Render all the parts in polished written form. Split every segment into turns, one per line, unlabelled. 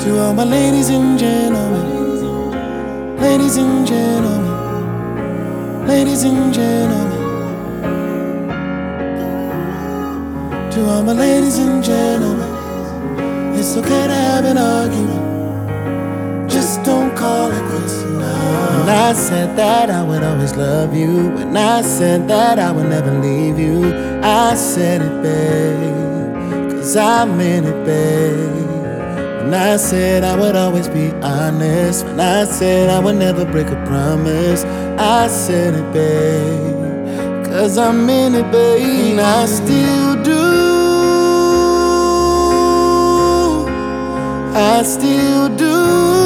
To all my ladies and gentlemen, ladies and gentlemen, ladies and gentlemen. To all my ladies and gentlemen, it's okay to have an argument, just don't call it quits now. When I said that I would always love you, when I said that I would never leave you, I said it, babe, 'cause I meant it, babe. When I said I would always be honest, when I said I would never break a promise, I said it, babe, 'cause I meant it, babe. And I still do, I still do.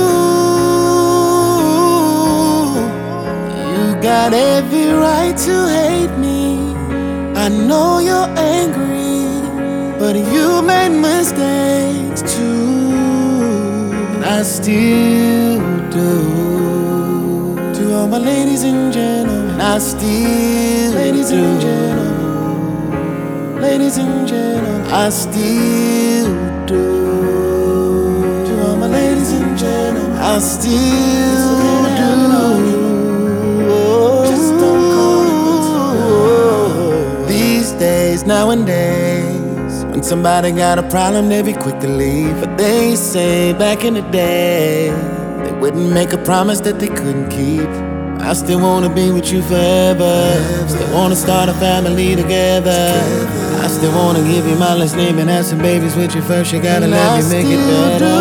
You got every right to hate me. I know you're angry, but you made mistakes too. I still do. To all my ladies and gentlemen, I still ladies do. And gentlemen, ladies and gentlemen, I still do. To all my ladies and gentlemen, I still do. Just don't call it quits. These days, nowadays, when somebody got a problem, they be quick to leave. But they say back in the day, they wouldn't make a promise that they couldn't keep. I still wanna be with you forever. Still wanna start a family together. I still wanna give you my last name and have some babies with you. First you gotta let me make it better.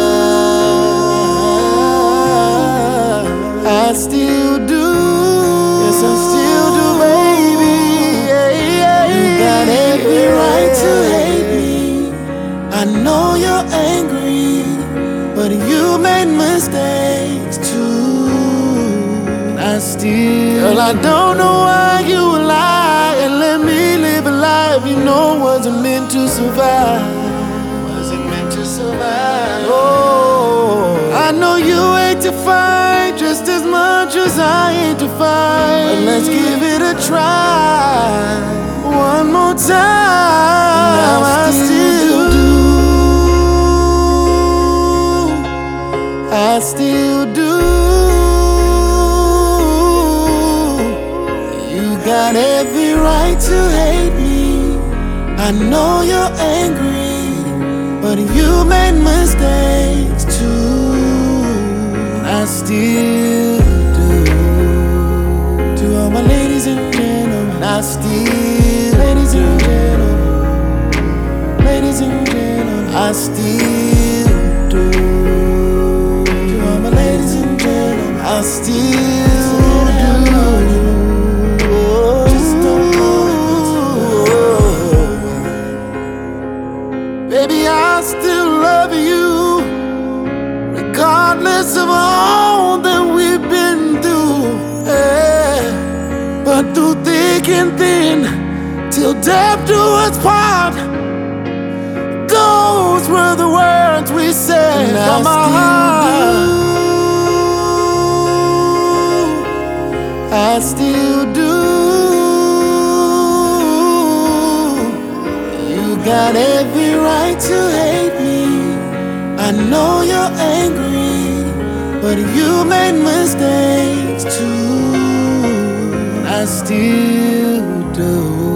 I still do. Yes, I still do, baby. You got every right to hate me. I know you're angry, but you made mistakes too. I still, girl, I don't know why you lie and let me live a life you know wasn't meant to survive. Wasn't meant to survive. Oh, I know you hate to fight just as much as I hate to fight, but let's give it a try one more time. I still do. I still do. You got every right to hate me. I know you're angry, but you made mistakes too. I still do. To all my ladies and gentlemen, I still, ladies and gentlemen, ladies and gentlemen, I still do. To all my ladies and gentlemen, I still do. Just don't call it quits. Baby, I still love you, regardless of all that we've been through. Yeah. But through thick and thin, till death do us part, those were the words we said from our heart. I still do. You got every right to hate me. I know you're angry, but you made mistakes too. I still do.